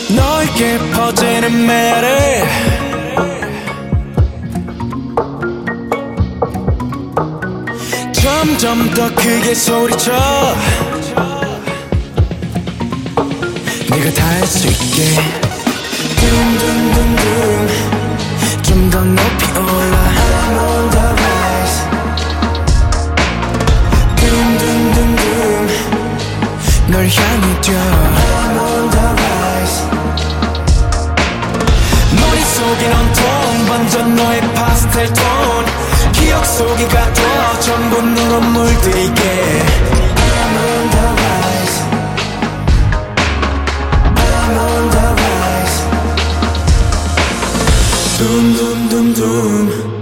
너에게 퍼지는 메아리 점점 더 크게 소리쳐 내가 다 할 수 있게 둠둠둠둠 좀 더 높이 올라 I'm on the rise 둠둠둠둠 널 향해 뛰어 I'm on the rise 머릿속엔 온통 번져 너의 파스텔 톤 기억 속에 가둬 전부 너로 물들이게 I'm on the rise I'm on the rise 둠둠둠둠